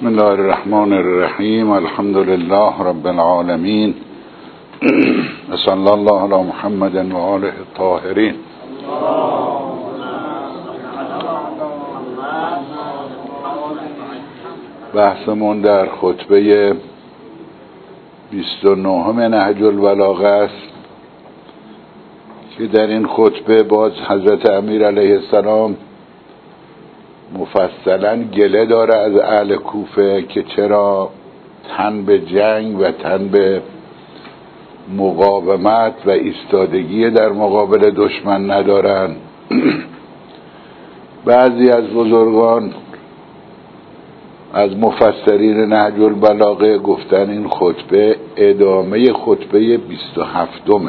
بسم الله الرحمن الرحیم. الحمد لله رب العالمین. صلی الله علی محمد و آله الطاهرین. بحثمون در خطبه 29 نهج البلاغه است که در این خطبه باز حضرت امیر علیه السلام مفصلا گله داره از اهل کوفه که چرا تن به جنگ و تن به مقاومت و ایستادگی در مقابل دشمن ندارن. بعضی از بزرگان از مفسرین نهج البلاغه گفتن این خطبه ادامه خطبه 27م.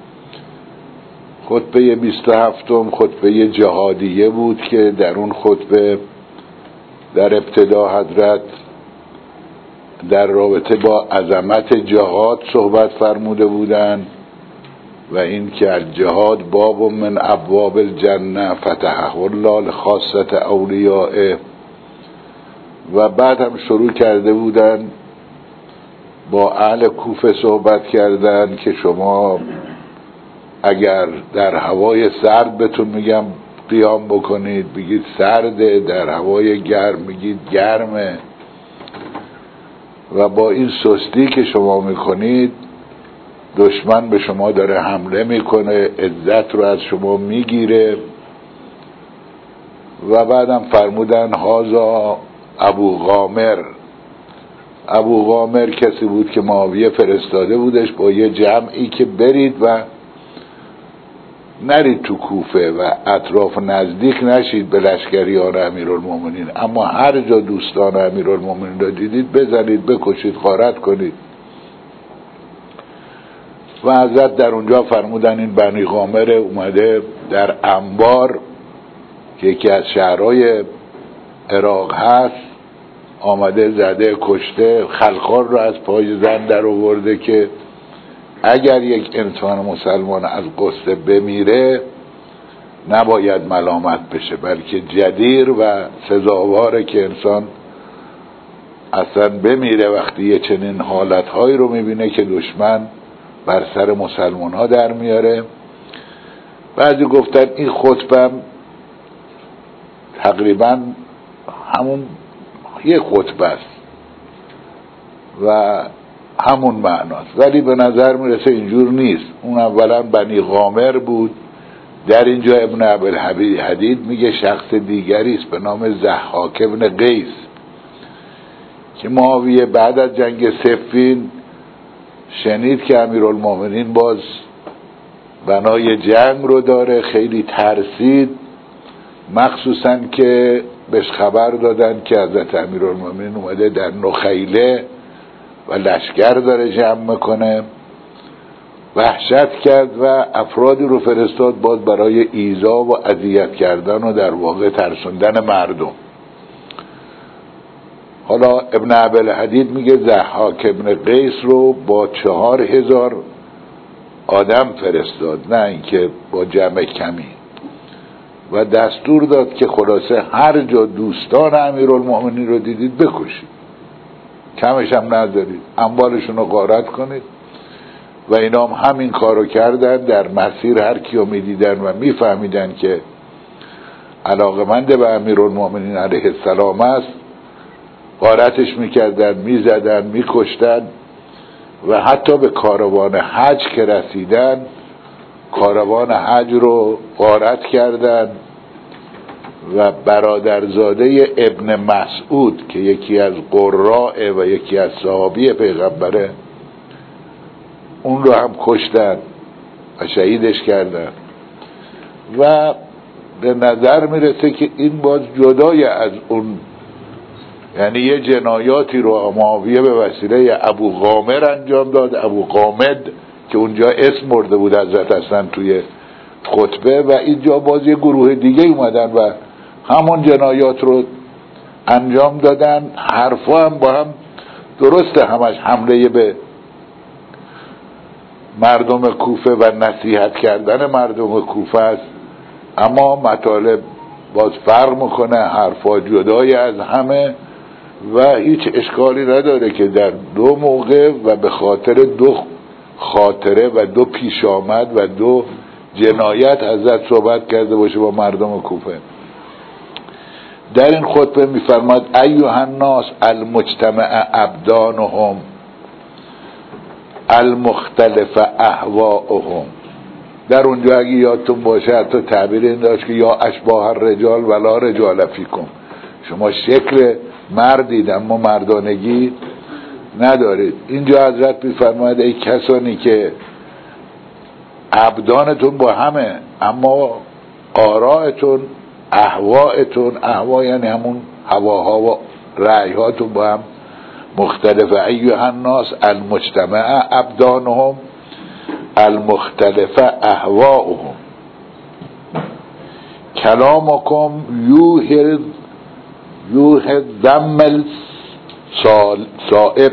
خطبه 27م خطبه جهادیه بود که در اون خطبه در ابتدا حضرت در رابطه با عظمت جهاد صحبت فرموده بودند و این که الجهاد باب من ابواب الجنه فتحه الله لخاصة اولیائه، و بعد هم شروع کرده بودند با اهل کوفه صحبت کردن که شما اگر در هوای سرد بهتون میگم قیام بکنید بگید سرده، در هوای گرم میگید گرمه، و با این سستی که شما میکنید دشمن به شما داره حمله میکنه، عزت رو از شما میگیره. و بعدم فرمودن هازا ابو غامر. ابو غامر کسی بود که معاویه فرستاده بودش با یه جمعی که برید و نرید تو کوفه و اطراف نزدیک نشید به لشکریان امیرالمومنین، اما هر جا دوستان امیرالمومنین را دیدید بزنید، بکشید، غارت کنید. و حضرت در اونجا فرمودن این بنی غامر اومده در انبار که یکی از شهرهای عراق هست، آمده زده کشته، خلخال رو از پای زن در آورده که اگر یک انسان مسلمان از غصه بمیره نباید ملامت بشه، بلکه جدیر و سزاواره که انسان اصلا بمیره وقتی یه چنین حالتهایی رو میبینه که دشمن بر سر مسلمان ها در میاره. بعضی گفتن این خطبه تقریبا همون یه خطبه است و همون معناست، ولی به نظر میرسه اینجور نیست. اون اولا بنی غامر بود. در اینجا ابن ابوالحدید میگه شخص دیگری است به نام ضحاک ابن قیس که معاویه بعد از جنگ صفین شنید که امیرالمومنین باز بنای جنگ رو داره، خیلی ترسید، مخصوصا که بهش خبر دادن که حضرت امیرالمومنین اومده در نخیله و لشکر داره جمع میکنه. وحشت کرد و افرادی رو فرستاد باز برای ایذا و اذیت کردن و در واقع ترسوندن مردم. حالا ابن ابوالحدید میگه ضحاک ابن قیس رو با 4000 آدم فرستاد، نه اینکه با جمع کمی، و دستور داد که خلاصه هر جا دوستان امیرالمومنین رو دیدید بکشید، کمش هم نذارید، اموالشون رو غارت کنید. و اینا هم همین کارو کردن. در مسیر هر کیو میدیدن و میفهمیدن که علاقمند به امیرالمومنین علیه السلام است غارتش میکردن، میزدن، میکشتن. و حتی به کاروان حج که رسیدن کاروان حج رو غارت کردن و برادرزاده ابن مسعود که یکی از قراء و یکی از صحابی پیغمبره اون رو هم کشتن و شهیدش کردن. و به نظر میرسه که این باز جدای از اون، یعنی یه جنایاتی رو معاویه به وسیله ابو غامر انجام داد، ابو غامد که اونجا اسم برده بود حضرت اصلا توی خطبه، و اینجا باز یه گروه دیگه اومدن و همون جنایات رو انجام دادن. حرفا هم با هم درسته، همش حمله به مردم کوفه و نصیحت کردن مردم کوفه است، اما مطالب باز فرق میکنه، حرفا جدای از همه و هیچ اشکالی نداره که در دو موقع و به خاطر دو خاطره و دو پیش آمد و دو جنایت حضرت صحبت کرده باشه با مردم کوفه. در این خطبه میفرماد ایها الناس المجتمع ابدانهم المختلف اهواؤهم. در اونجا اگه یادتون باشه حتی تعبیر این داشت که یا اشباه الرجال ولا رجال فیکم، شما شکل مردید اما مردانگی ندارید. اینجا حضرت میفرماید ای کسانی که ابدانتون با همه اما آرائتون اهوائتون، اهوا یعنی همون هواها و رأیهاتون با هم مختلفه. ایها الناس المجتمع ابدانهم المختلف اهواؤهم کلامکم یوهد ذم الصائب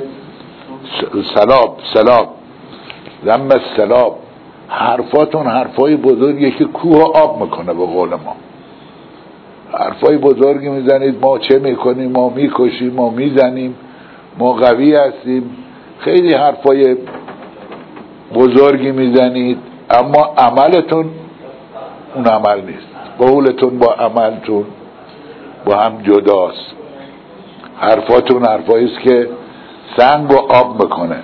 سلاب ذم السلاب. حرفاتون حرفای بزرگی که کوه آب میکنه به قول ما. حرفای بزرگی میزنید، ما چه میکنیم، ما میکشیم، ما میزنیم، ما قوی هستیم، خیلی حرفای بزرگی میزنید اما عملتون اون عمل نیست. قولتون با عملتون با هم جداست. حرفاتون حرفاییست که سنگ و آب میکنه.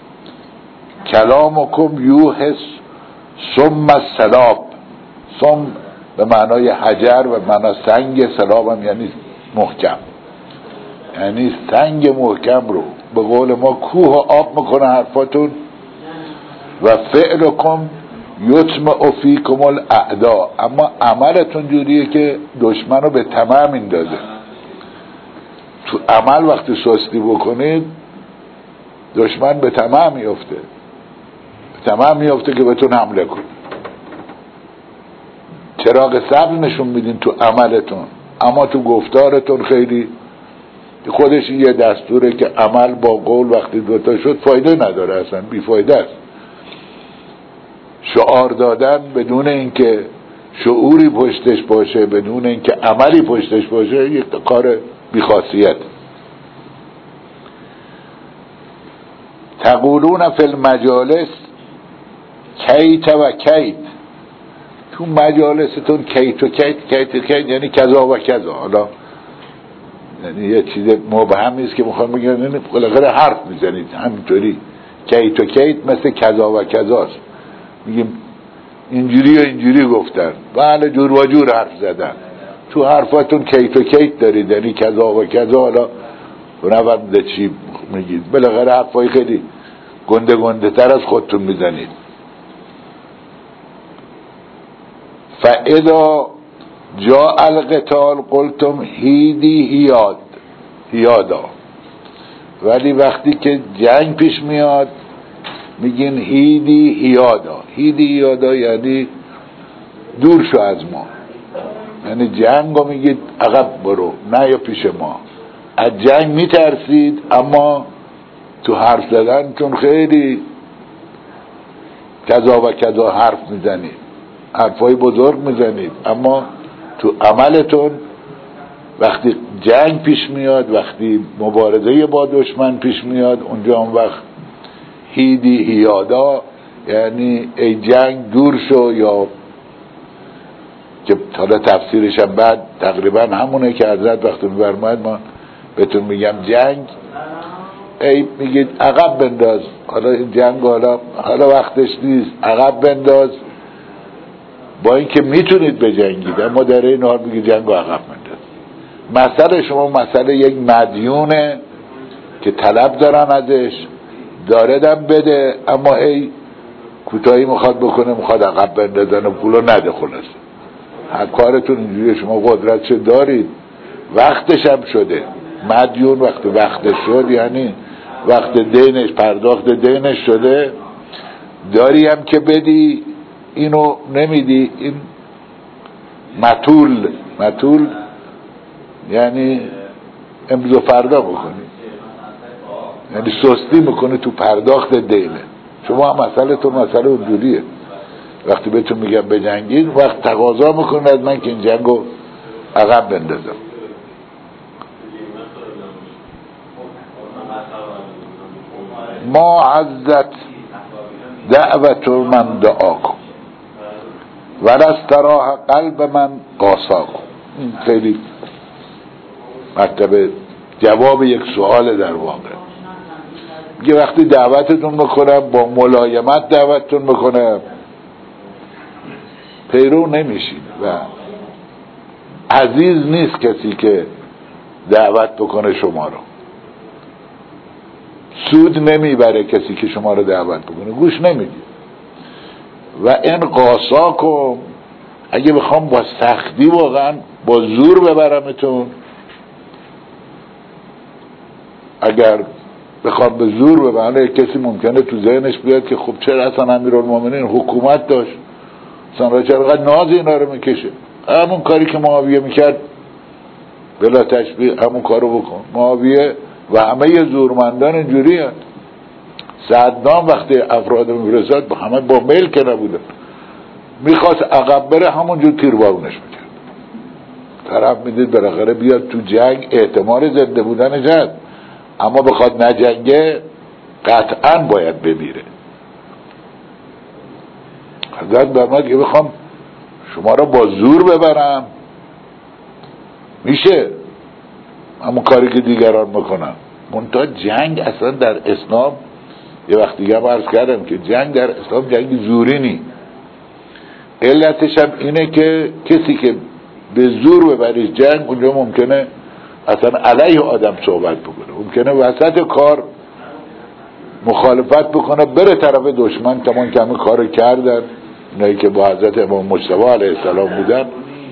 کلامکم یوحس سم السلاب. سم به معنای حجر و معنای سنگ، سلاب هم یعنی محکم، یعنی سنگ محکم رو به قول ما کوه آب میکنه حرفاتون. و فعلکم یطمع فیکم الاعداء. اما عملتون جوریه که دشمن رو به طمع میندازه. تو عمل وقتی سستی بکنید دشمن به طمع میفته، به طمع میفته که بهتون حمله کنه. چراغ صبر نشون میدین تو عملتون اما تو گفتارتون خیلی خودش یه دستوره که عمل با قول وقتی دوتا شد فایده نداره، اصلا بیفایده است. شعار دادن بدون اینکه شعوری پشتش باشه، بدون اینکه عملی پشتش باشه، یک کار بیخاصیت. تقولون فی المجالس کیت و کیت. تو مجالستون کیت و کیت یعنی کذا و کذا. حالا یعنی یه چیز مبهمی است که میخوام بگم یعنی بالاخره حرف میزنید همینطوری. کیت و کیت مثل کذا و کذاست. میگیم اینجوری و اینجوری گفتن، بله جور و جور حرف زدن. تو حرفاتون کیت و کیت دارید، یعنی کذا و کذا. حالا نورده چی میگید، بالاخره حرفای خیلی گنده گنده تر از خودتون میزنید. فاذا جاء القتال قلتم هیدی هیادا. ولی وقتی که جنگ پیش میاد میگین هیدی هیادا. هیدی هیادا یعنی دور شو از ما، یعنی جنگ رو میگید عقب برو، نه یا پیش ما. از جنگ میترسید اما تو حرف زدنتون خیلی کذا و کذا حرف میزنید، حرفای بزرگ میزنید، اما تو عملتون وقتی جنگ پیش میاد، وقتی مبارزه با دشمن پیش میاد، اونجا اون وقت هیدی هیادا یعنی ای جنگ دور شو، یا که حالا تفسیرش هم بعد تقریبا همونه که حضرت وقتی میفرماید ما بهتون میگم جنگ، ای میگید عقب بنداز، حالا این جنگ حالا وقتش نیست، عقب بنداز. با اینکه میتونید بجنگید اما در این حال میگید جنگ رو عقب بنداز. مسئله شما مسئله یک مدیونه که طلب دارن ازش، داردم بده اما ای کوتاهی میخواد بکنه، میخواد عقب بندازن و پولو نده. خلاص هر کارتون اینجوری، شما قدرتش دارید، وقتش هم شده. مدیون وقتی وقتش شد یعنی وقت دینش، پرداخت دینش شده، داری هم که بدی، اینو نمیدی. این مطول یعنی امروز فردا بکنی، یعنی سستی میکنه تو پرداخت دینه. شما هم مسئله تو مسئله اونجوریه. وقتی بهتون میگم بجنگید، وقت تقاضا میکنه از من که این جنگو عقب بندازم. ما عزت دعوت من دعاکم و استراح قلب من قاساکم. این خیلی مطلب جواب یک سوال در واقع. میگه وقتی دعوتتون میکنم با ملایمت دعوتتون میکنم پیرو نمیشین و عزیز نیست کسی که دعوت بکنه شما رو، سود نمیبره کسی که شما رو دعوت بکنه، گوش نمیدی. و این قاساکم، اگه بخوام با سختی واقعا با زور ببرمتون، اگر بخوام به زور ببرم، کسی ممکنه تو ذهنش بیاد که خب چرا اصلا امیرالمومنین حکومت داشت، اصلا چرا ناز اینا رو میکشه، همون کاری که معاویه میکرد بلا تشبیه همون کارو بکن. معاویه و همه زورمندان اینجوری هست. صدام وقتی افراد میرسد همه با میل که نبودن، میخواست عقب بره همونجور تیربارونش میکرد. طرف میدید بالاخره بیاد تو جنگ احتمال زنده بودنش هست، اما بخواد نجنگه قطعا باید بمیره. حضرت برماد که بخوام شما را با زور ببرم میشه، همون کاری که دیگران میکنن. منتها جنگ اصلا در اسلام، یه وقت دیگه هم عرض کردم که جنگ در اسلام جنگ زوری نی. علتش هم اینه که کسی که به زور ببریش جنگ، اونجا ممکنه اصلا علیه آدم صحبت بکنه، ممکنه وسط کار مخالفت بکنه بره طرف دشمن. تمام که همین کار کردن اینایی که با حضرت امام مجتبی علیه السلام بودن،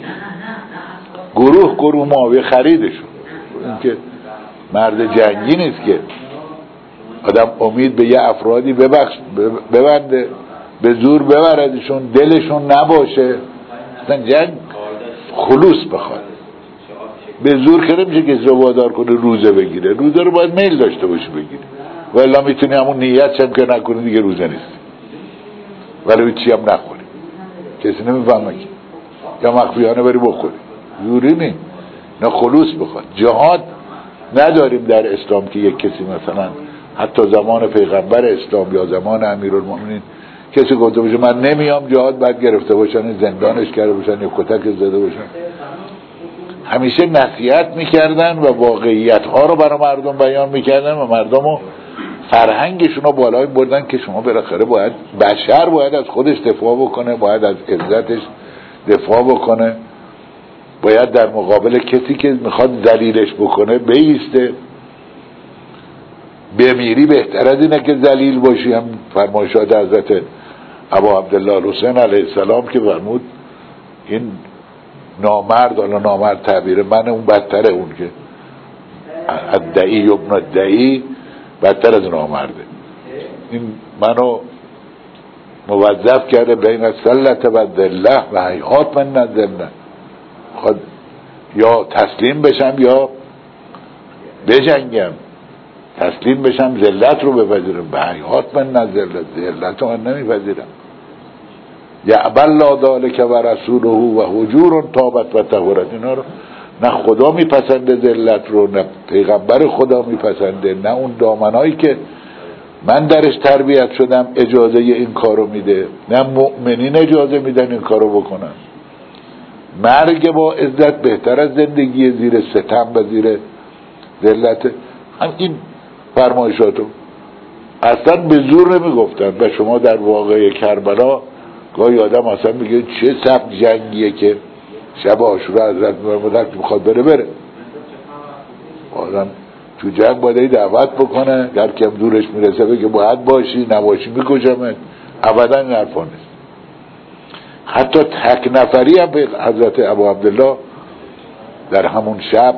گروه معاویه خریدشون. این که مرد جنگی نیست که آدم امید به یه افرادی ببنده به زور ببردشون، دلشون نباشه. اصلا جنگ خلوص بخواد، به زور که نمیشه کسی رو وادار کنه روزه بگیره. روزه رو باید میل داشته باشه بگیره، و الا میتونی همون نیت هم که نکنی دیگه روزه نیست، ولی چی هم نخوری، کسی نمیفهمه که، یا مخفیانه بری بخوری. زوری نیم، نه خلوص بخواد. جهاد نداریم در اسلام که یک کسی مثلا حتی زمان پیغمبر اسلام یا زمان امیرالمومنین کسی گفته باشه من نمیام جهاد، بعد گرفته باشن زندانش کرده باشن یا کتک زده باشن. همیشه نصیحت میکردن و واقعیت ها رو برای مردم بیان میکردن و مردم رو فرهنگشون رو بالای بردن که شما بالاخره باید، بشر باید از خودش دفاع بکنه، باید از عزتش دفاع بکنه، باید در مقابل کسی که میخواد ذلیلش بکنه بایسته. بمیری بهتر از اینه که ذلیل باشی. هم فرمایشات حضرت ابا عبدالله الحسین علیه السلام که فرمود این نامرد، حالا نامرد تعبیر من، اون بدتره، اون که الدعی ابن الدعی بدتر از نامرده. این منو موظف کرده بین السلطه و ذله و حیات من نذله، خود یا تسلیم بشم یا بجنگم، تسلیم بشم ذلت رو بپذیرم، به حیات من نذله، ذلت رو من نمیپذیرم. یعبی الله ذلک و رسوله و حجور طابت و طهورت. اینا رو نه خدا میپسنده ذلت رو، نه پیغمبر خدا میپسنده، نه اون دامنایی که من درش تربیت شدم اجازه این کارو میده، نه مؤمنین اجازه میدن این کارو بکنن. مرگ با عزت بهتر از زندگی زیر ستم و زیر ذلت. هم این فرمایشاتو اصلا به زور نمیگفتن. و شما در واقعه کربلا گاهی آدم اصلا میگه چه سب جنگیه که شب عاشورا حضرت میفرمودن میخواد بره. آدم تو جنگ باید دعوت بکنه، در کم دورش میرسه بگه باید باشی، نباشی میکشمت. ابدا این حرفا نیست. حتی تک نفری هم به حضرت ابو عبدالله در همون شب،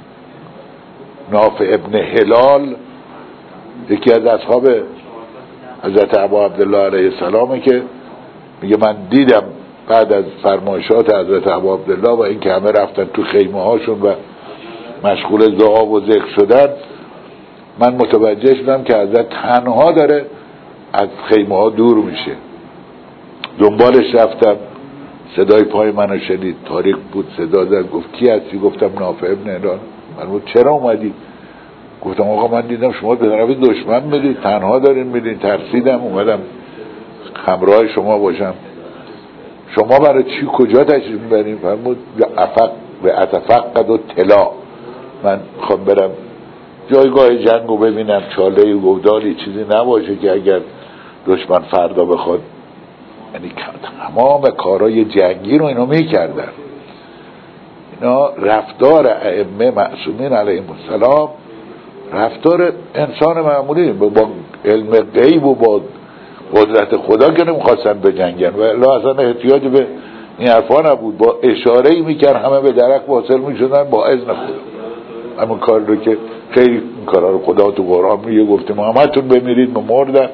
نافع ابن هلال یکی از اصحاب حضرت ابو عبدالله علیه السلامه که میگه من دیدم بعد از فرمایشات حضرت ابو عبدالله و این که همه رفتن تو خیمه هاشون و مشغول دعا و ذکر شدن، من متوجه شدم که حضرت تنها داره از خیمه ها دور میشه. دنبالش رفتم، صدای پای منو شدید، تاریک بود، صدا زد، گفت کی هستی؟ گفتم نافع ابن هلال. من گفت چرا اومدی؟ گفتم آقا من دیدم شما به طرف دشمن میرید، تنها دارین میرین، ترسیدم اومدم همراه شما باشم. شما برای چی کجا تشریف میبرین؟ فرمود به اتفقد و طلا، من میخوام برم جایگاه جنگو ببینم، چاله گودالی چیزی نباشه که اگر دشمن فردا بخواد. یعنی تمام کارهای جنگی رو اینا میکردن. اینا رفتار ائمه معصومین علیهم السلام رفتار انسان معمولی، با علم غیب و با قدرت خدا که نمیخواستن بجنگن و الا اصلا احتیاج به این حرفا نبود. با اشاره ای میکرد همه به درک واصل میشدن با اذن خدا. همون کار رو که خیلی این کارا رو خدا تو قرآن میگه، گفتیم همتون بمیرید مردن.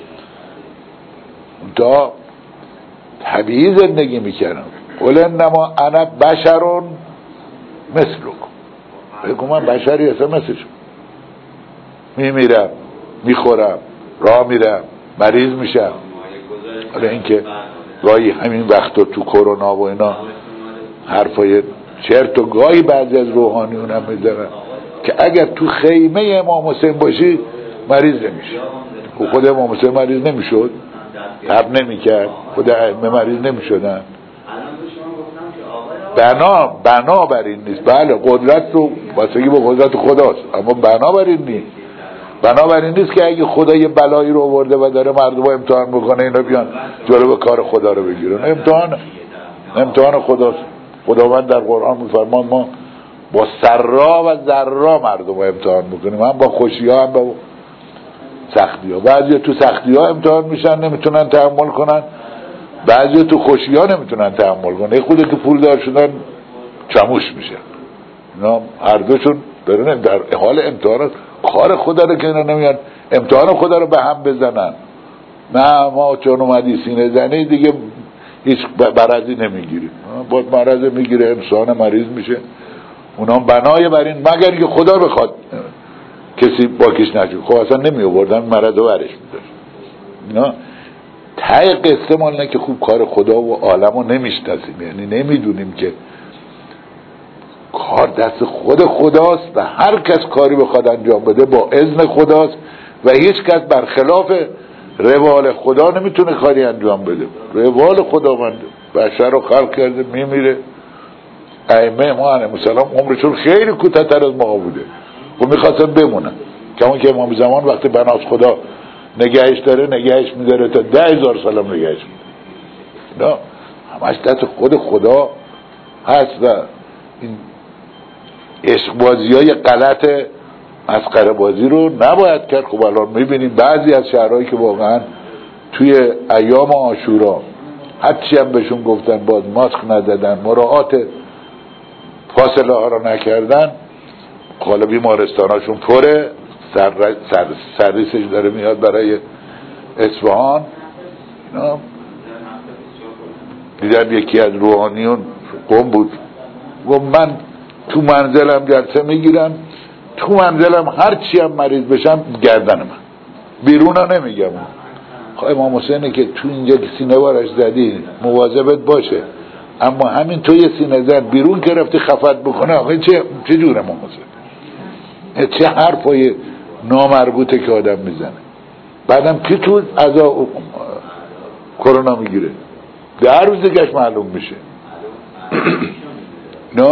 تا طبیعی زندگی میکردم. قل انما انا بشرون مثلکم، بگو من بشری هستم مثل شما، میمیرم، میخورم، راه میرم، مریض میشم. حالا اینکه گاهی همین وقتا تو کرونا و اینا حرفای چرت و گاهی بعضی از روحانیون هم میزنن که اگر تو خیمه امام حسین باشی مریض نمیشه. خود امام حسین مریض نمیشد، تب نمیکرد، خود ائمه مریض نمیشدن. بنا بر این نیست. بله قدرت رو واسگی با قدرت خداست، اما بنا بر این نیست. بنا بر این نیست که اگه خدا یه بلایی رو آورده و داره مردم رو امتحان میکنه اینا بیان جلو کار خدا رو بگیرن. امتحان خداست. خداوند در قرآن میفرمان ما با سرا و ذرا مردم رو امتحان میکنیم، هم با خوشی ها هم با سختی ها. بعضی تو سختی ها امتحان میشن نمیتونن تحمل کنن، بعضی تو خوشی ها نمیتونن تحمل کنن. خود تو پول دار شدن چموش میشه. اینا هر دوشون برن در حال امتحان کار خدا رو که اینا نمیان امتحان خدا رو به هم بزنن. نه ما چون اومدی سینه زنی دیگه هیچ برازی نمیگیریم، باید مرض میگیره، انسان مریض میشه. اونا بنای بر این مگر که خدا بخواد کسی باکیش نشد، خب اصلا نمی آوردن مرض رو برش میداشت. اینا ته قصه مال نه که خوب کار خدا و عالم رو نمیشناسیم، یعنی نمیدونیم که کار دست خود خداست و هر کس کاری بخواد انجام بده با اذن خداست و هیچ کس برخلاف روال خدا نمیتونه کاری انجام بده. روال خداوند بشر رو خلق کرده، میمیره. ائمه ما علیهم السلام عمرشون خیلی کوتاه‌تر از ما بوده و میخواستن بمونن، کما که امام زمان وقتی بناس خدا نگهش داره نگهش میداره تا 10,000 سال نگهش میداره. نه همش دست خود خدا هست و این عشق بازی های غلط مسخره بازی رو نباید کرد. خب الان میبینیم بعضی از شهرهایی که واقعا توی ایام عاشورا هرچی هم بهشون گفتن باز ماسک ندادن، مراعات فاصله ها رو نکردن، حالا بیمارستاناشون پره، سرریسش داره میاد برای اصفهان. دیدم یکی از روحانیون قم بود و من تو منزلم جلسه میگیرم، تو منزلم هر چی هم مریض بشم گردن من بیرون ها نمیگم. خب امام حسینه که تو اینجا سینه بارش زدی مواظبت باشه، اما همین تو یه سینه زد بیرون که رفتی خفت بکنه آخه چه جور امام حسین؟ چه حرفای نامربوطه که آدم میزنه. بعدم که تو ازا کرونا میگیره در روز دیگهش معلوم میشه. نه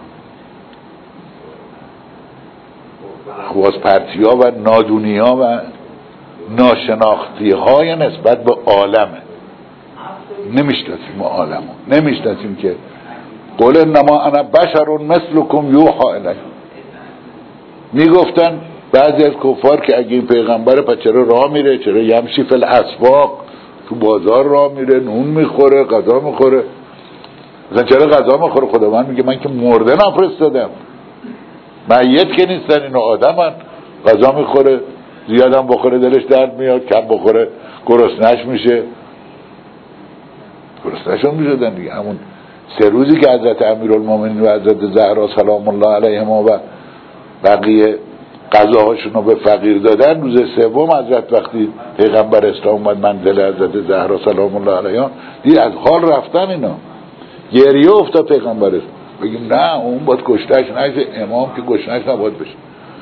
خواست پرتی ها و نادونی ها و ناشناختی های نسبت به عالمه. نمیشناسیم عالمو، نمیشناسیم که قل انما انا بشر مثلکم یوحی الی. میگفتن بعضی از کفار که اگه این پیغمبر پس چرا راه میره، چرا یمشی فی الاسواق، تو بازار راه میره، نون میخوره، غذا میخوره. مثلا چرا غذا میخوره؟ خداوند میگه من که مرده نفرستادم، میت که نیستن، اینو آدمن. غذا میخوره، زیادم بخوره دلش درد میاد، کم بخوره گرسنش میشه. گرسنشون میشدن دیگه. همون 3 روزی که حضرت امیرالمومنین و حضرت زهرا سلام الله علیهما و بقیه غذاهاشون رو به فقیر دادن، روز 3 حضرت وقتی پیغمبر اسلام اومد منزل حضرت زهرا سلام الله علیها دید از حال رفتن اینا، گریه افتاد پیغمبر اسلام. بگیم نه اون باید کشتهش نشه، امام که کشتهش نباید بشه.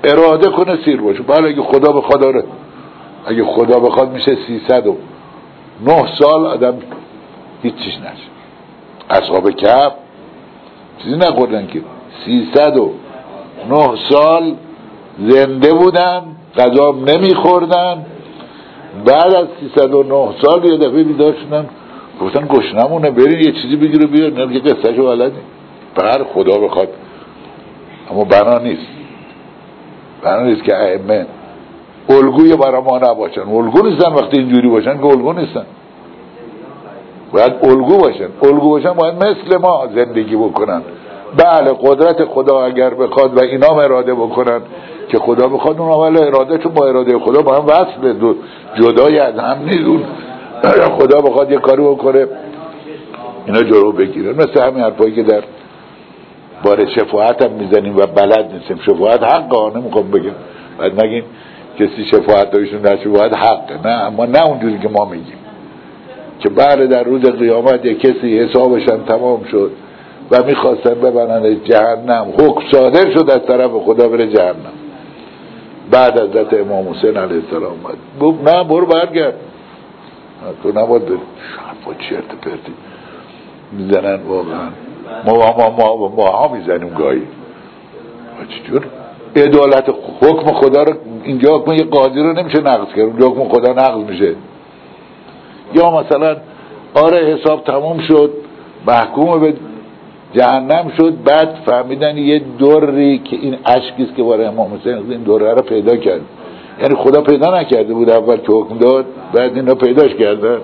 اراده کنه سیر باشه. بله اگه خدا بخواد داره، اگه خدا بخواد میشه 309 سال آدم هیچ چیز نشه. اصحاب کهف چیزی نخوردن که 309 سال زنده بودن، غذا نمیخوردن. بعد از 309 سال یه دفعه بیدار شدن گفتن گشنمونه، برین یه چیزی بگیر و بیار. نه یه قصه شو بلدی. بله خدا بخواد، اما بنا نیست. بنا نیست که ائمه الگوی برای ما نباشن. الگو نیستن وقتی اینجوری باشن که الگو نیستن. باید الگو باشن. الگو باشن باید مثل ما زندگی بکنن. بله قدرت خدا اگر بخواد و اینا اراده بکنن که خدا بخواد، اون اول اراده چون با اراده خدا با هم وصله، جدای از هم نیست. خدا بخواد یه کاری بکنه اینا جلو بگیرن. مثل همین حرفایی که در باره شفاعت هم میزنیم و بلد نیستیم. شفاعت حقه، نمیخوام بگم باید نگیم کسی شفاعت داشتون در شفاعت حقه، نه، اما نه اونجوری که ما میگیم که بله در روز قیامت یک کسی حسابشان تمام شد و میخواستن ببرن جهنم، حکم صادر شد از طرف خدا بره جهنم. بعد از حضرت امام حسین علیه السلام بود نه برو برگرد، تو نباید بری. شرفا چرت پرتی میزنن واقعا. ما ها میزنیم گاهی چجور عدالت حکم خدا رو اینجا حکم یه قاضی رو نمیشه نقض کرد، اونجا حکم خدا نقض میشه. یا مثلا آره حساب تموم شد محکوم به جهنم شد، بعد فهمیدن یه دوری که این اشکیست که برای امام حسین این دوره رو پیدا کرد. یعنی خدا پیدا نکرده بود اول که حکم داد، بعد اینا پیداش کردن.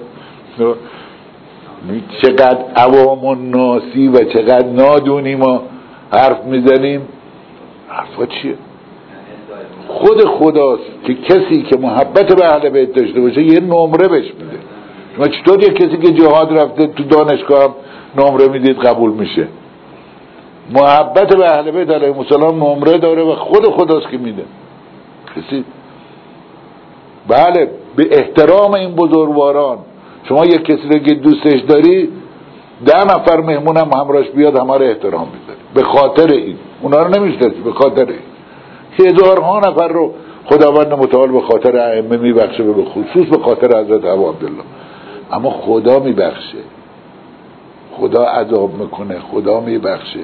چقدر عوام و ناسی و چقدر نادونی ما حرف میزنیم. حرفا چیه؟ خود خداست که کسی که محبت به اهل بیت داشته باشه یه نمره بهش میده. شما چطور یه کسی که جهاد رفته تو دانشگاه هم نمره میدید قبول میشه؟ محبت به اهل بیت علیهم السلام نمره داره و خود خداست که میده. کسی بله به احترام این بزرگواران شما یک کسی رو که دوستش داری 10 نفر مهمون هم همراهش بیاد همه رو احترام میذاری به خاطر این، اونا رو نمیشناسی به خاطر این. هزارها نفر رو خداوند متعال به خاطر ائمه میبخشه، به خصوص به خاطر حضرت ابو عبدالله. اما خدا میبخشه، خدا عذاب میکنه، خدا میبخشه.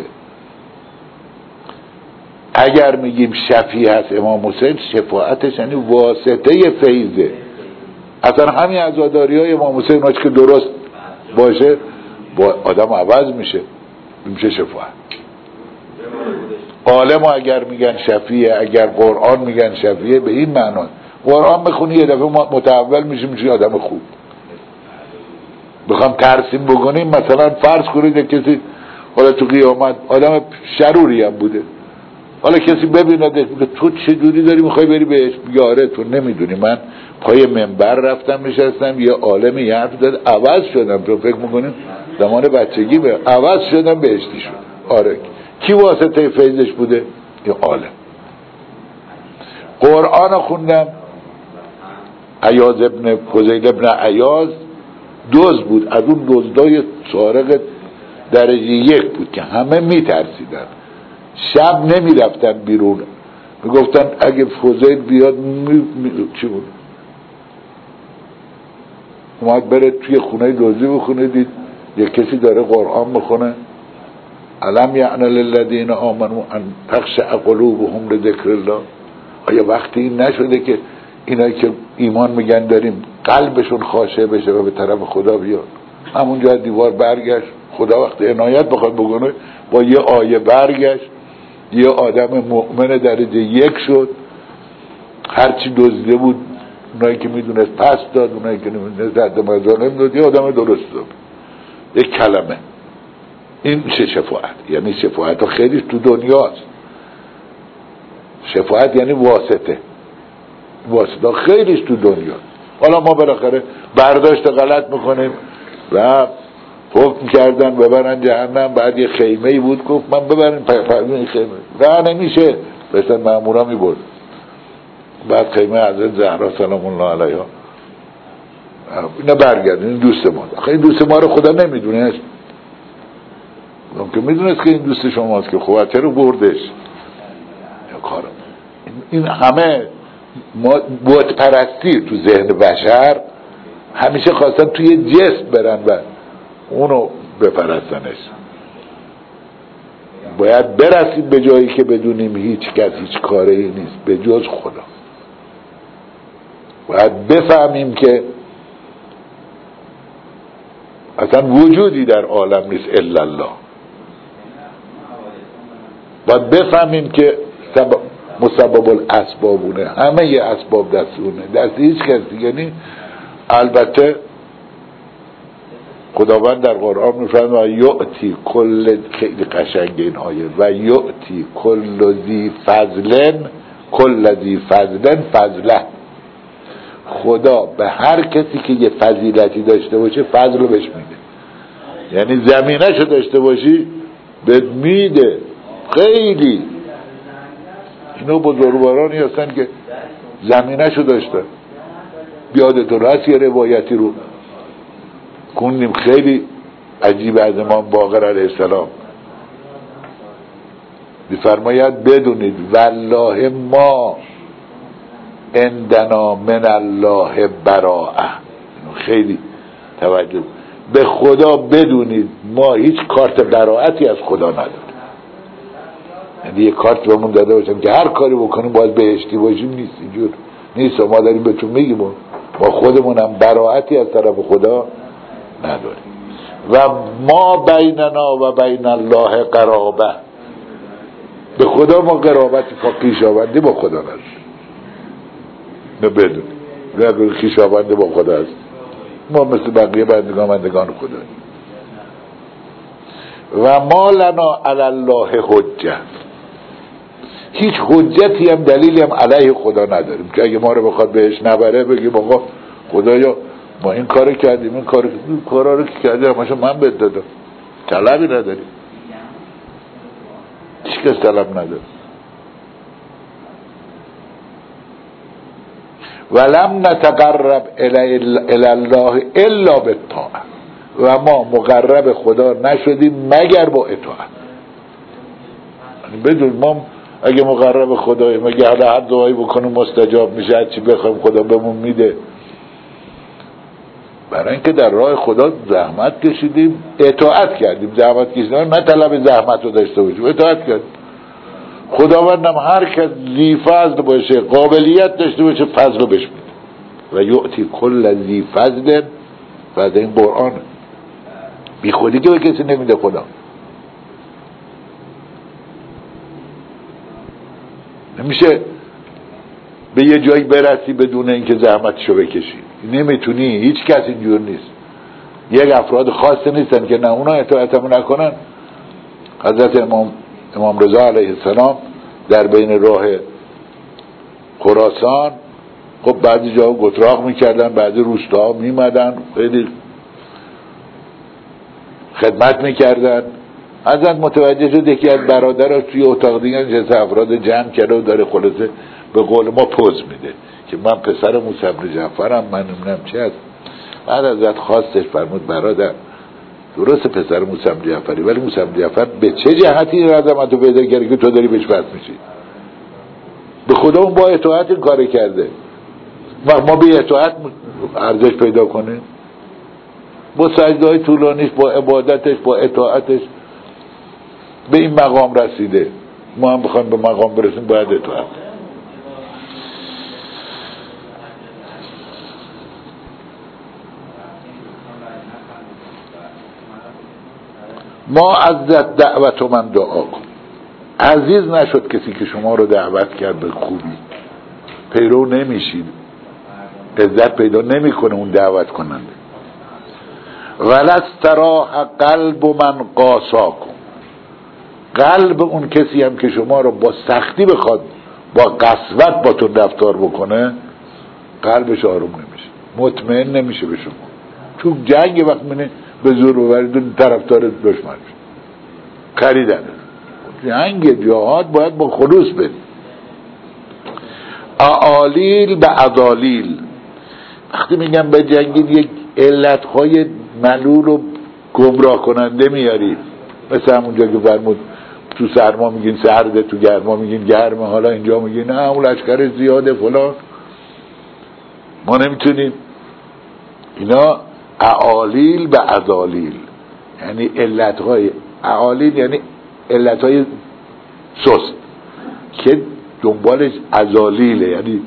اگر میگیم شفیع هست امام حسین، شفاعتش یعنی واسطه فیضه. اصلا همین عزاداری های امام حسین اوناش که درست باشه با آدم عوض میشه شفاعت. عالم اگر میگن شفیعه، اگر قرآن میگن شفیعه، به این معنا قرآن بخونی یه دفعه متحول میشه آدم خوب. بخوام ترسیم بکنیم مثلا فرض کنید کسی حالا تو قیامت آدم شروری هم بوده، حالا کسی ببینه تو چه جوری داری میخوای بری بهش، بگه آره تو نمیدونی من پای منبر رفتم نشستم یه عالم یه حرف زد عوض شدم، تو فکر میکنیم زمان بچگی به عوض شدم بهشتی شد. آره کی واسطه فیضش بوده؟ یه عالم. قرآن خوندم، عیاض ابن فضیل ابن عیاض دوز بود، از اون دزدای سارق درجه 1 بود که همه میترسیدن، شب نمیرفتن بیرون، میگفتن اگه فضیل بیاد چی بود؟ اومد بره توی خونه دزدی بخونه، دید یک کسی داره قرآن بخونه، علم یعن للذین آمنوا ان تخشع قلوبهم لذکر الله. آیا وقتی این نشده که اینایی که ایمان میگن داریم قلبشون خاشع بشه و به طرف خدا بیاد؟ همونجا دیوار برگشت. خدا وقتی عنایت بخواد بکنه با یه آیه برگشت، یه آدم مؤمن درجه 1 شد، هرچی دزدیده بود اونایی که میدونست پس داد، اونایی که نمیدونست رد مظالم داد، یه آدم درست داد. یک کلمه. این میشه شفاعت. یعنی شفاعت ها خیلی تو دنیاست. شفاعت یعنی واسطه خیلیش تو دنیا. حالا ما بالاخره برداشت غلط میکنیم و حکم کردن ببرن جهنم، بعد یه خیمه‌ای بود گفت من ببرن این خیمه را نمیشه، بسن مأمورا میبرد. بعد خیمه حضرت زهرا سلام الله علیها اینا برگردن، این دوست ما. آخه این دوست ما رو خدا نمیدونه، که میدونست که این دوست شماست که خب چرا بردش؟ یا کارم این همه بت پرستی تو ذهن بشر همیشه خواستن توی جسم برن و اونو بپرستنش. باید برسیم به جایی که بدونیم هیچ کس هیچ کاری نیست به جز خدا. باید بفهمیم که اصلا وجودی در عالم نیست الا الله. باید بفهمیم که مسبب الاسبابونه، همه ی اسباب دستونه، دست هیچ کس دیگه نیست. البته خداوند در قرآن میفرماید و یؤتی کل، خیلی قشنگ این آیه، و یؤتی کل ذی فضل فضله. خدا به هر کسی که یه فضیلتی داشته باشه فضل رو بهش میده. یعنی زمینه‌شو داشته باشی بهت میده. خیلی اینا بزرگوارانی هستن که زمینه‌شو داشتن. یادتون هست یه روایتی رو خوندیم خیلی عجیب از امام باقر علیه السلام می‌فرماید بدونید والله ما عندنا من الله براءه. خیلی توجه، به خدا بدونید ما هیچ کارت براءتی از خدا نداریم. یعنی یه کارت بهمون داده باشم که هر کاری بکنیم باید بهشتی باشیم، نیست، اینجور نیست. ما داریم بهتون میگیم ما خودمونم براءتی از طرف خدا نداریم. و ما بیننا و بین الله قرابه. به خدا ما قرابتی خویشاوندی با خدا نداریم. نه بدون نه خویشاوندی با خدا هست. ما مثل بقیه بندگان خدا. و ما لنا علی الله حجه. هیچ حجتی هم دلیلی هم علیه خدا نداریم که اگه ما رو بخواد بهش نبره بگیم آقا خدایا ما این کارو کردیم، این کارا رو که کردیم همشو من بهت دادم، طلبی نداریم. هیچ کس طلب نداره. ولم نتقرب الی الله الا بالطاعه. و ما مقرب خدا نشدیم مگر با اطاعت. بدون ما اگه مقرب خداییم، مگه حالا هر دعایی بکنیم مستجاب میشه، هر چی بخوایم خدا بهمون میده؟ برای اینکه در راه خدا زحمت کشیدیم، اطاعت کردیم. زحمت کشیدیم نه طلب زحمت رو داشته باشیم، اطاعت کردیم. خداوندم هر کس ذی فضل باشه، قابلیت داشته باشه، فضل رو بهش میده. و یؤتی کل ذی فضل. فضل این قرآنه، بی خودی که به کسی نمیده خدا. نمیشه به یه جایی برسی بدون اینکه زحمتشو بکشی، نمیتونی. هیچ کس اینجور نیست. یک افراد خاصی نیستن که نه اونا اطاعتمو نکنن. حضرت امام رضا علیه السلام در بین راه خراسان، خب بعضی جا گتراق میکردن، بعضی روستا میمدن خیلی خدمت میکردن. حضرت متوجه شد یکی از برادرها توی اتاق دیگه نشسته، افراد جمع کرده و داره خلاصه به قول ما پوز میده که من پسر موسی بن جعفرم، من نمیدونم چی هست. بعد حضرت خواستش فرمود برادر درست پسر موسی بن جعفری، ولی موسی بن جعفر به چه جهتی این عظمتو پیدا کردی که تو داری بهش وصل میشی؟ به خدا اون با اطاعت این کار کرده و ما به اطاعت ارزش پیدا کنیم. با سجده‌های طولانیش، با عبادتش، با اطاعتش به این مقام رسیده. ما هم بخوایم به مقام برسیم باید اطاعت. ما عزت دعوت و من دعا کن. عزیز نشد کسی که شما رو دعوت کرد به خوبی، پیرو نمیشید، عزت پیدا نمیکنه اون دعوت کننده. ولستراح قلب من قاساکم. قلب اون کسی هم که شما رو با سختی بخواد با قسوت با تو رفتار بکنه، قلبش آروم نمیشه، مطمئن نمیشه به شما. تو جنگ وقت منه به زور ببرید طرفدار دشمن شد. خریدن جنگ جهاد باید با خلوص برید. اعالیل به اضالیل. وقتی میگم به جنگید یک علتهای ملول و گمراه کننده میارید، مثل همونجا که فرمود تو سرما میگین سرده، تو گرما میگین گرمه، حالا اینجا میگین نه اون لشکر زیاده فلان، ما نمیتونیم. اینا اعالیل به ازالیل، یعنی علتهای اعالیل یعنی علتهای سست که دنبالش ازالیله، یعنی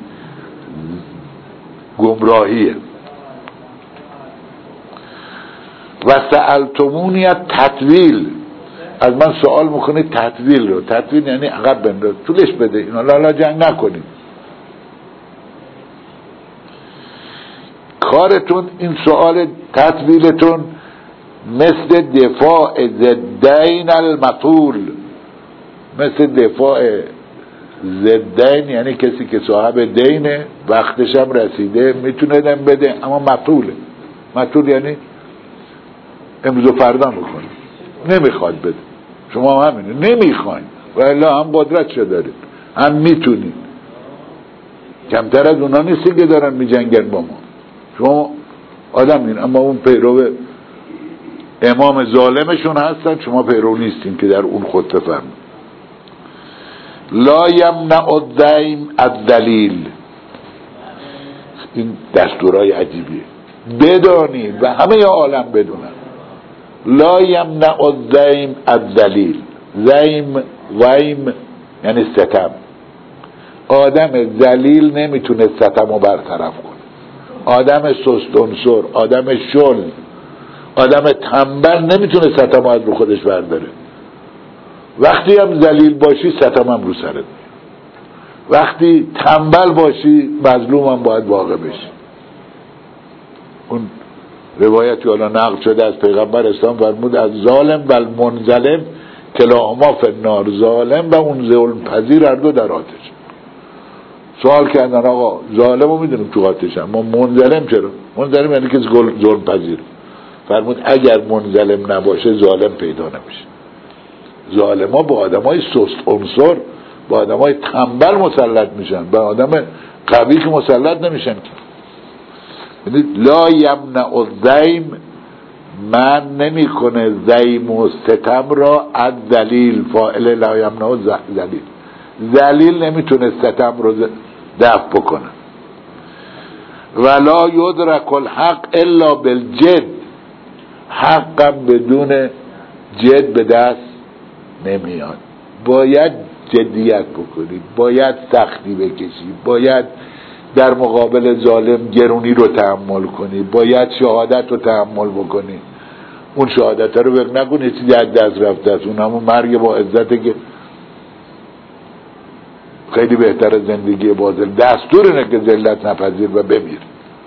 گمراهیه. و سألتمونی تطویل، از من سوال میکنید تطویل رو. تطویل یعنی عقب بنداز، طولش بده، اینا لالا جنگ نکنید. کارتون این سوال تطویلتون مثل دفاع ضدین المطول، مثل دفاع ضدین یعنی کسی که صاحب دینه، وقتش هم رسیده میتونه دم بده اما مطوله. مطول یعنی امروز و فردا میکنه، نمیخواد بده. شما هم همینه، نمیخواین و الا هم قدرت شده دارید، هم میتونید. کمتر از اونا نیستی که دارن میجنگن با ما. شما آدم این، اما اون پیرو امام ظالمشون هستن، شما پیرو نیستین که در اون خود تفهمید. لا یمنع الدیم الدلیل، این دستورای عجیبیه، بدانید و همه عالم بدونن. لا یمنع الدیم الدلیل، زیم ویم یعنی ستم. آدم ذلیل نمیتونه ستمو برطرف کنه. آدم سستونسر، آدم شل، آدم تنبل نمیتونه ستمو از رو خودش برداره. وقتی هم ذلیل باشی ستم هم رو سرت میاد. وقتی تنبل باشی مظلوم هم باید واقع بشی. اون روایتی حالا نقل شده از پیغمبر اسلام فرمود از ظالم و المنظلم کلاهما فی النار، ظالم و اون ظلم پذیر هر دو در آتش. سوال کردن آقا ظالم رو میدونیم تو آتش هم، ما منظلم چرا؟ منظلم یعنی که ظلم پذیر. فرمود اگر منظلم نباشه ظالم پیدا نمیشه. ظالم ها با آدم های سست عنصر، با آدم های تنبل مسلط میشن، با آدم قوی که مسلط نمیشن. لا یمنع الدیم، من نمی کنه زیم و ستم را از دلیل، فاعل لا یمنع ذلیل، ذلیل نمیتونه ستم رو دفع بکنه. ولا یدرک الحق الا بالجد، حقم بدون جد به دست نمیاد. باید جدیت بکنید، باید سختی بکشید، باید در مقابل ظالم گرونی رو تحمل کنید، باید شهادت رو تحمل بکنید. اون شهادت رو بگو نکنید چیزی از دست رفته است، اون همون مرگ با عزته که خیلی بهتر از زندگی باطل. دستور اینه که ذلت نپذیر و بمیر.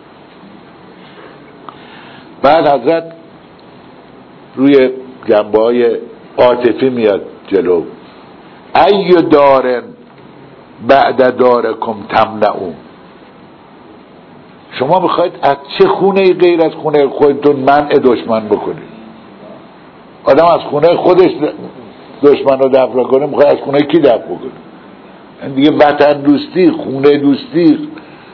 بعد حضرت روی جنبه های عاطفی میاد جلو. ای دارن بعد دارکم تمنعون، شما بخواید از چه خونه غیر از خونه خودتون منع دشمن بکنید؟ آدم از خونه خودش دشمن رو دفع کنه، میخواد از خونه کی دفع بکنه؟ این دیگه وطن دوستی، خونه دوستی،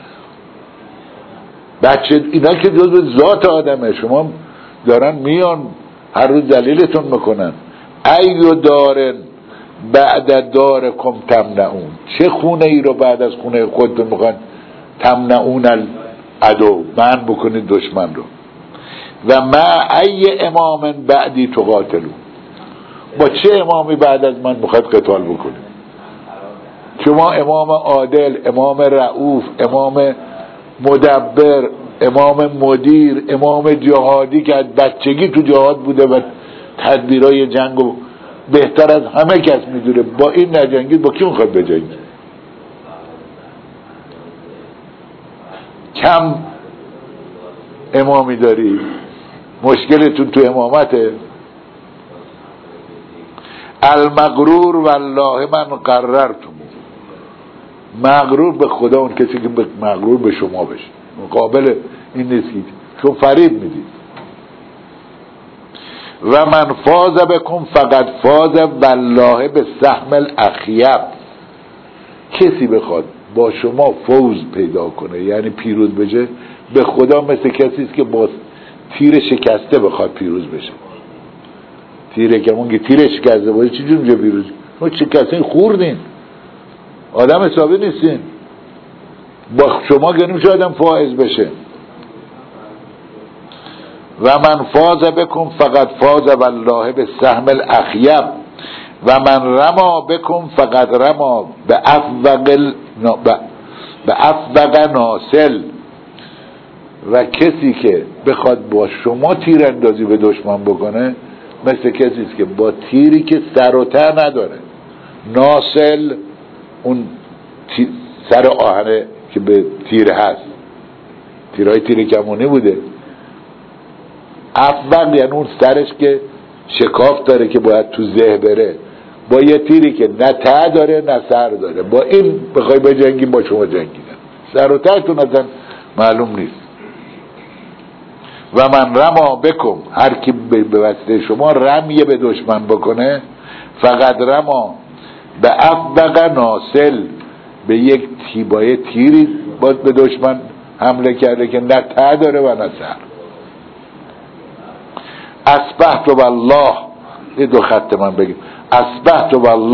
بچه، اینا که جزو ذات آدمه. شما دارن میان هر روز دلیلتون میکنن. ایو دارن بعد دارکم تمنعون، چه خونه ای رو بعد از خونه خودتون میخوان تمنعون العدو، من بکنید دشمن رو. و ما ای امام بعدی تقاتلون، با چه امامی بعد از من میخواد قتال بکنید؟ شما امام عادل، امام رؤوف، امام مدبر، امام مدیر، امام جهادی که از بچگی تو جهاد بوده و تدبیرای جنگو بهتر از همه کس میدونه، با این نجنگید با کی میخواد بجنگید؟ کم امامی داری، مشکلتون تو امامته. المغرور والله من قررتم، مغرور به خدا اون کسی که مغرور به شما بشه، مقابل این نیست که چون فریب میدید. و من فاز بکن فقط فاز والله به سهم الاخیب، کسی بخواد با شما فوز پیدا کنه یعنی پیروز بشه، به خدا مثل کسی است که با تیر شکسته بخواد پیروز بشه. تیره که اون که تیر شکسته باشه چجور میشه پیروز؟ ما چه کسی خوردین، آدم حسابی نیستین. با شما که نمیشه آدم فائز بشه. و من فاز بکن فقط فاز والله به سهم الاخیب و من رما بکن فقط رما به افوق ناصل. و کسی که بخواد با شما تیر اندازی به دشمن بکنه مثل کسی است که با تیری که سر و ته نداره. ناصل اون سر آهنه که به تیر هست، تیرهای تیر کمونی بوده. افوق یعنی اون سرش که شکاف داره که باید تو زه بره، با یه تیری که نه ته داره نه سر داره. با این بخوای بجنگی با شما جنگیدن، سر و تهتون اصلا معلوم نیست. و من رما بکن، هر کی به وسیله شما رمیه به دشمن بکنه، فقط رما به افوق ناصل، به یک تیبای تیری باز به دشمن حمله کرده که نه ته داره و نه سر. اصبحت والله، این دو خط من بگیم، اصبحت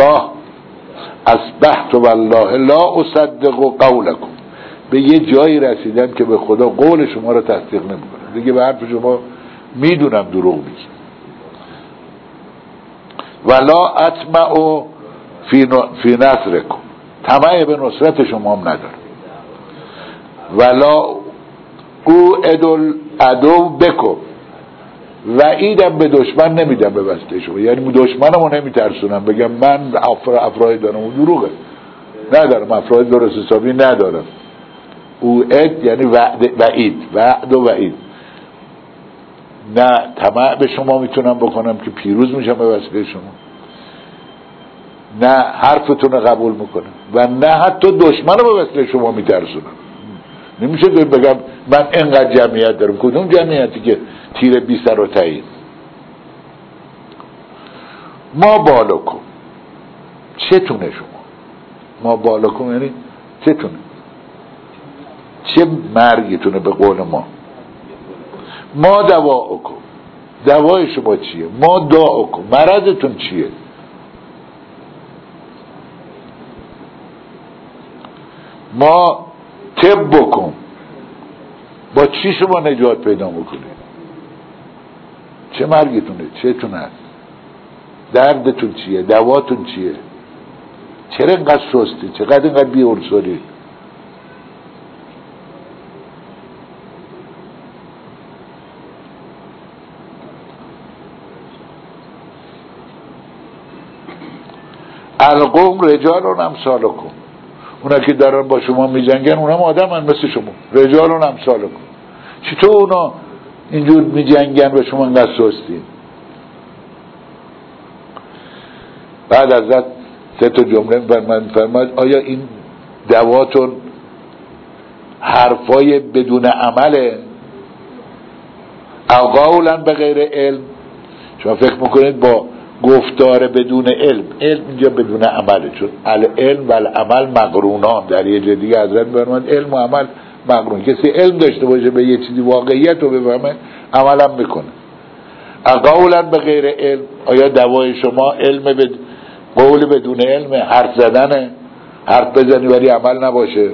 والله لا اصدق قولکم. به یه جایی رسیدن که به خدا قول شما رو تصدیق نمیکنه دیگه. به حرف شما میدونم دروغ میگی. ولا اطمع فی نصرکم، طمع به نصرت شما هم ندارم. ولا او ادل عدو بکن، وعیدم به دشمن نمیدم به واسطه شما، یعنی دشمنمو نمیترسونم بگم من افراد دارم، و دروغه، ندارم، افراد درست حسابی ندارم. او اد یعنی وعید، وعد و وعید. نه طمع به شما میتونم بکنم که پیروز میشم به واسطه شما، نه حرفتون رو قبول میکنم، و نه حتی دشمن رو به واسطه شما میترسونم. نمیشه بگم من اینقدر جمعیت دارم. کدوم جمعیتی که تیر بی سر و تهی؟ ما بالکم، چتونه شما؟ ما بالکم یعنی چتونه؟ چه مرگتونه به قول ما؟ ما دواءکم، دوای شما چیه؟ ما داءکم، مرضتون چیه؟ ما طبکم، با چی شما نجات پیدا میکنید؟ چه مرگتونه؟ چهتون هست؟ دردتون چیه؟ دواتون چیه؟ چرا اینقدر سستی؟ چقدر اینقدر بی‌عنصری؟ القوم رجالون امثالکم، اونا که دارن با شما میجنگن اونم آدم هن مثل شما. رجالون امثالکم، چطور اونا اینجور میجنگن و شما اینقدر سستین؟ بعد ازت سه تا جمله فرماید آیا این دواتون حرفای بدون عمله او قولا به غیر علم؟ شما فکر میکنید با گفتار بدون علم، علم اینجا بدون عمله، چون العلم و العمل مقرونان. در یه جای دیگه حضرت فرمود علم و عمل مقرون. کسی علم داشته باشه به یه چیزی واقعیت رو بفهمه عملم میکنه. قولا به غیر علم، آیا دوای شما علم قول بدون علم، حرف زدنه، حرف بزنی ولی عمل نباشه؟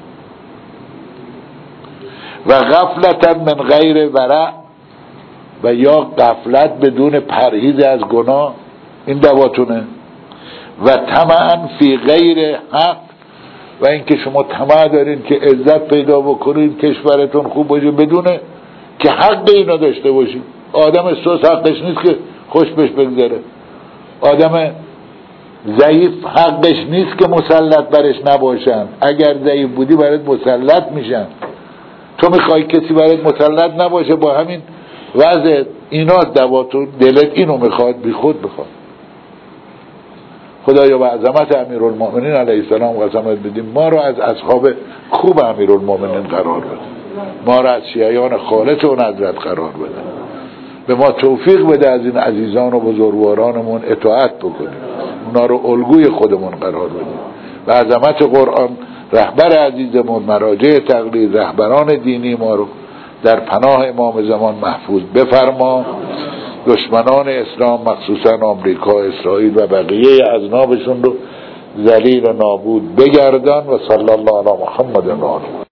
و غفلتا من غیر ورع، و یا غفلت بدون پرهیز از گناه، این دواتونه. و طمعا فی غیر حق، و اینکه شما طمع دارین که عزت پیدا بکنین، کشورتون خوب باشه بدون که حق اینا داشته باشین. آدم سوس حقش نیست که خوش بهش بگذره. آدم ضعیف حقش نیست که مسلط برش نباشن. اگر ضعیف بودی برات مسلط میشن. تو میخوای کسی برات مسلط نباشه، با همین وضع اینا دواتون، دلت اینو میخواد، بی خود بخواد. خدایا به عظمت امیرالمومنین علیه السلام قسمت بدیم ما رو از اصحاب خوب امیرالمومنین قرار بده، ما رو از شیعیان خالص اون حضرت قرار بده، به ما توفیق بده از این عزیزان و بزرگوارانمون اطاعت بکنیم، اونا رو الگوی خودمون قرار بدیم. به عظمت قرآن رهبر عزیزمون، مراجع تقلید، رهبران دینی ما رو در پناه امام زمان محفوظ بفرما. دشمنان اسلام مخصوصا آمریکا، اسرائیل و بقیه اذنابشون رو ذلیل و نابود بگردان. و صلی الله علی محمد و آله.